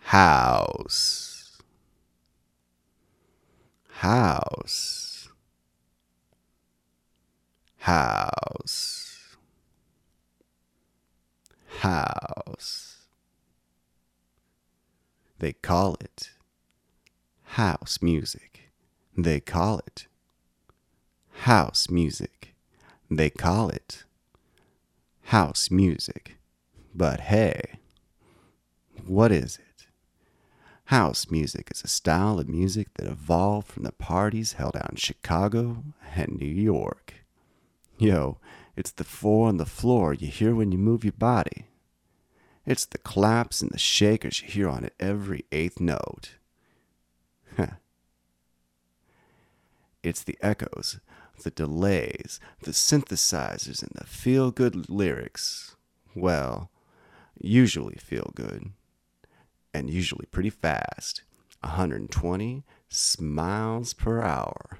House. House. House. House. They call it house music. They call it house music. They call it house music. But hey, what is it? House music is a style of music that evolved from the parties held out in Chicago and New York. Yo, it's the four on the floor you hear when you move your body. It's the claps and the shakers you hear on it every eighth note. It's the echoes, the delays, the synthesizers, and the feel-good lyrics. Well, usually feel good. And usually pretty fast. 120 miles per hour.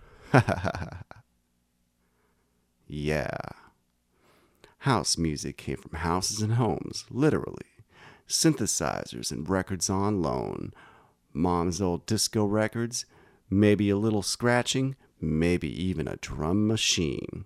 Yeah. House music came from houses and homes, literally. Synthesizers and records on loan. Mom's old disco records. Maybe a little scratching. Maybe even a drum machine.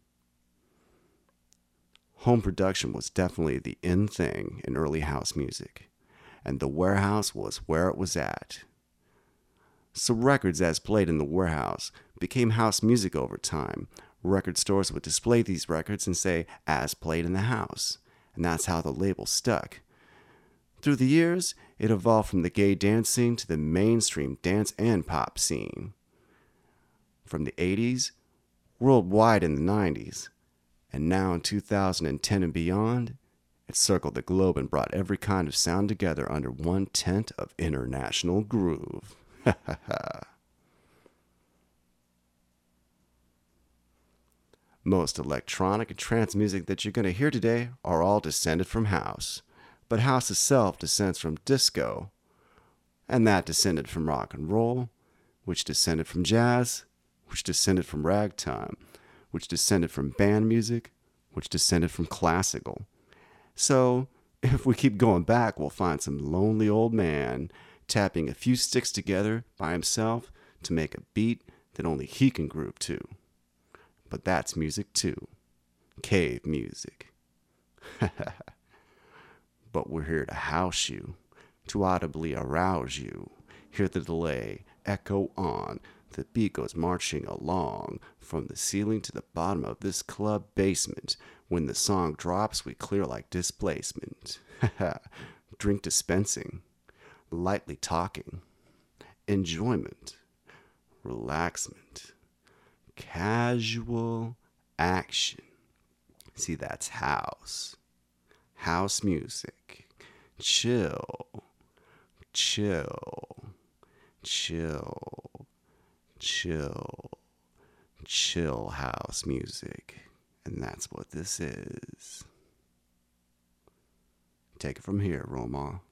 Home production was definitely the in thing in early house music. And the warehouse was where it was at. So records as played in the warehouse became house music over time. Record stores would display these records and say, as played in the house. And that's how the label stuck. Through the years, it evolved from the gay dance scene to the mainstream dance and pop scene. From the 80s, worldwide in the 90s, and now in 2010 and beyond, it circled the globe and brought every kind of sound together under one tent of international groove. Most electronic and trance music that you're going to hear today are all descended from house. But house itself descends from disco, and that descended from rock and roll, which descended from jazz, which descended from ragtime, which descended from band music, which descended from classical. So, if we keep going back, we'll find some lonely old man tapping a few sticks together by himself to make a beat that only he can groove to. But that's music too. Cave music. But we're here to house you, to audibly arouse you. Hear the delay, echo on. The beat goes marching along from the ceiling to the bottom of this club basement. When the song drops, we clear like displacement. Drink dispensing, lightly talking, enjoyment, relaxment, casual action. See, that's house. House music. Chill, chill, chill, chill, chill house music. And that's what this is. Take it from here, Roma.